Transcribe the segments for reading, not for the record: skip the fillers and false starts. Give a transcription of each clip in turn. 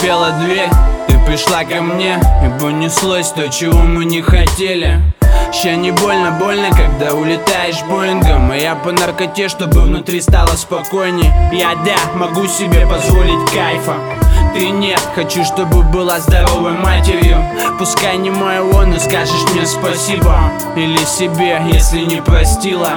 заскрипела дверь, ты пришла ко мне, и понеслось то, чего мы не хотели. Ща не больно, когда улетаешь боингом, и я по наркоте, чтобы внутри стало спокойней. Я могу себе позволить кайфа, ты нет. Хочу, чтобы была здоровой матерью. Пускай не моего, но скажешь мне спасибо. Или себе, если не простила.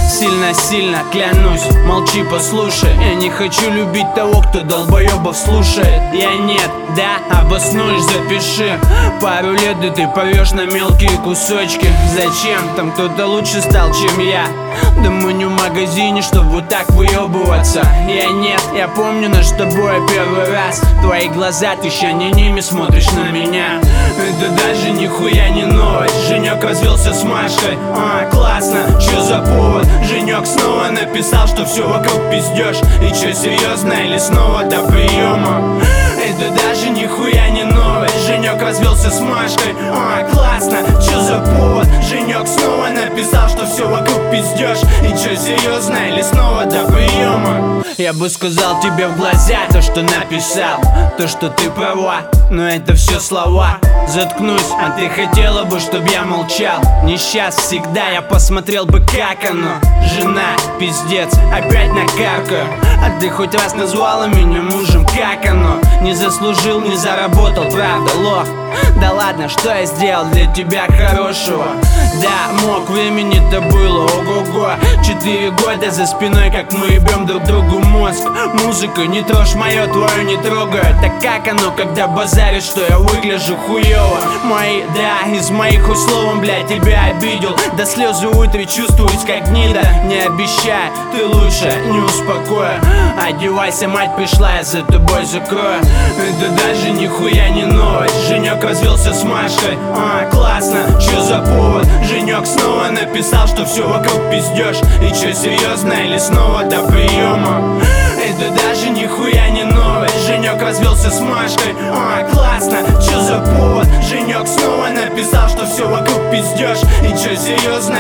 Сильно, клянусь, молчи, послушай. Я не хочу любить того, кто долбоебов слушает. Я нет, обоснуешь, запиши. Пару лет, и ты порвешь на мелкие кусочки. Зачем? Там кто-то лучше стал, чем я. Да мы не в магазине, чтобы вот так выебываться. Я нет, я помню наш с тобой первый раз. Твои глаза, ты ща не ними смотришь на меня. Это даже нихуя не новость. Женек развелся с Машкой, классно, чё за повод? Женек снова написал, что все вокруг пиздёж. И чё, серьезно или снова до приема? Это даже нихуя не новость. Женек развелся с Машкой, классно, чё за повод? Женек снова написал, что все вокруг пиздёж. И чё, серьезно или снова до приема? Я бы сказал тебе в глаза то, что написал, то, что ты права, но это все слова. Заткнусь, а ты хотела бы, чтоб я молчал. Не сейчас, всегда я посмотрел бы, как оно. Жена, пиздец, опять накаркаю. А ты хоть раз назвала меня мужем, как оно? Не заслужил, не заработал, правда, лох. Да ладно, что я сделал для тебя хорошего? Да, мог, времени-то было, ого-го. 4 года за спиной, как мы ебем друг другу мозг. Музыка, не трожь мое, твою не трогаю. Так как оно, когда базаришь, что я выгляжу хуёво? Мои, из моих хоть словом, блядь, тебя обидел. До слезы утре чувствуюсь, как гнида. Не обещай, ты лучше не успокоя. Одевайся, мать пришла, я за тобой закрою. Это даже нихуя не новость. Женек развелся с Машкой, классно, чё за повод? Женек снова написал, что все вокруг пиздёж. И чё, серьезно или снова до приема? Это даже нихуя не новость. Женек развелся с Машкой, классно, чё за повод? Женек снова написал, что все вокруг пиздёж. И чё, серьезно